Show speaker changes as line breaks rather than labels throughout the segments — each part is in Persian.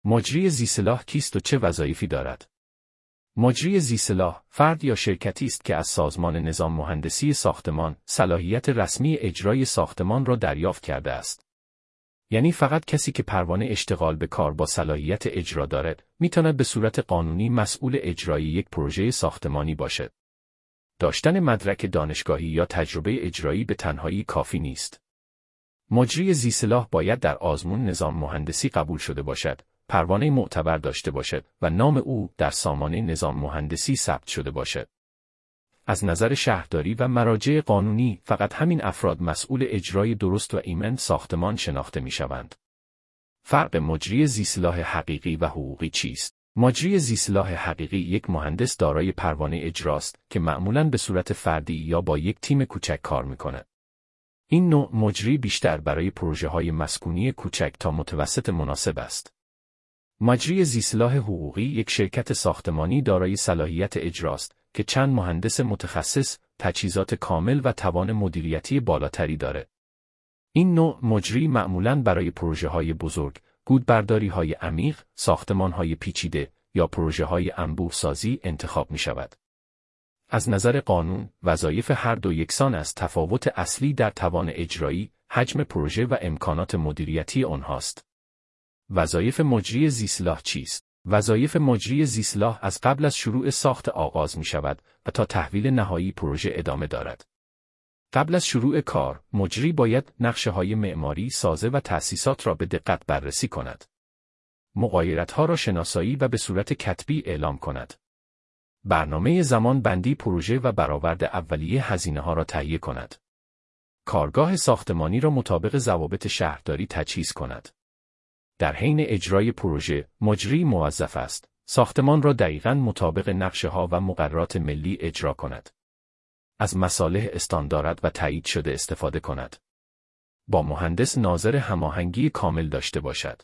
مجری زیصلاح کیست و چه وظایفی دارد؟ مجری زیصلاح فرد یا شرکتی است که از سازمان نظام مهندسی ساختمان صلاحیت رسمی اجرای ساختمان را دریافت کرده است. یعنی فقط کسی که پروانه اشتغال به کار با صلاحیت اجرا دارد، میتواند به صورت قانونی مسئول اجرای یک پروژه ساختمانی باشد. داشتن مدرک دانشگاهی یا تجربه اجرایی به تنهایی کافی نیست. مجری زیصلاح باید در آزمون نظام مهندسی قبول شده باشد، پروانه معتبر داشته باشد و نام او در سامانه نظام مهندسی ثبت شده باشد. از نظر شهرداری و مراجع قانونی فقط همین افراد مسئول اجرای درست و ایمن ساختمان شناخته می‌شوند. فرق مجری زیصلاح حقیقی و حقوقی چیست؟ مجری زیصلاح حقیقی یک مهندس دارای پروانه اجراست که معمولاً به صورت فردی یا با یک تیم کوچک کار می‌کند. این نوع مجری بیشتر برای پروژه‌های مسکونی کوچک تا متوسط مناسب است. مجری زیصلاح حقوقی یک شرکت ساختمانی دارای صلاحیت اجراست که چند مهندس متخصص، تجهیزات کامل و توان مدیریتی بالاتری دارد. این نوع مجری معمولاً برای پروژه‌های بزرگ، گودبرداری‌های عمیق، ساختمان‌های پیچیده یا پروژه‌های انبوه‌سازی انتخاب می‌شود. از نظر قانون، وظایف هر دو یکسان است. تفاوت اصلی در توان اجرایی، حجم پروژه و امکانات مدیریتی آنهاست. وظایف مجری زیصلاح چیست؟ وظایف مجری زیصلاح از قبل از شروع ساخت آغاز می شود و تا تحویل نهایی پروژه ادامه دارد. قبل از شروع کار، مجری باید نقشه‌های معماری، سازه و تأسیسات را به دقت بررسی کند. مغایرت‌ها را شناسایی و به صورت کتبی اعلام کند. برنامه زمان بندی پروژه و برآورد اولیه هزینه‌ها را تهیه کند. کارگاه ساختمانی را مطابق ضوابط شهرداری تجهیز کند. در حین اجرای پروژه، مجری موظف است ساختمان را دقیقاً مطابق نقشه‌ها و مقررات ملی اجرا کند. از مصالح استاندارد و تایید شده استفاده کند. با مهندس ناظر هماهنگی کامل داشته باشد.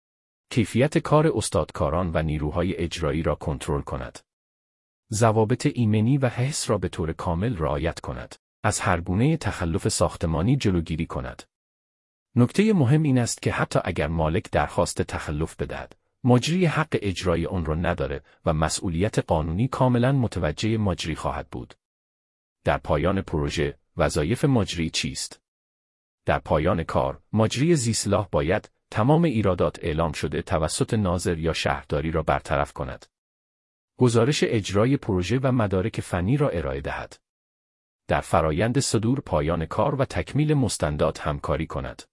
کیفیت کار استادکاران و نیروهای اجرایی را کنترل کند. ضوابط ایمنی و حفظ را به طور کامل رعایت کند. از هر گونه تخلف ساختمانی جلوگیری کند. نکته مهم این است که حتی اگر مالک درخواست تخلف بدهد، مجری حق اجرای آن را ندارد و مسئولیت قانونی کاملا متوجه مجری خواهد بود. در پایان پروژه، وظایف مجری چیست؟ در پایان کار، مجری زیصلاح باید تمام ایرادات اعلام شده توسط ناظر یا شهرداری را برطرف کند. گزارش اجرای پروژه و مدارک فنی را ارائه دهد. در فرایند صدور پایان کار و تکمیل مستندات همکاری کند.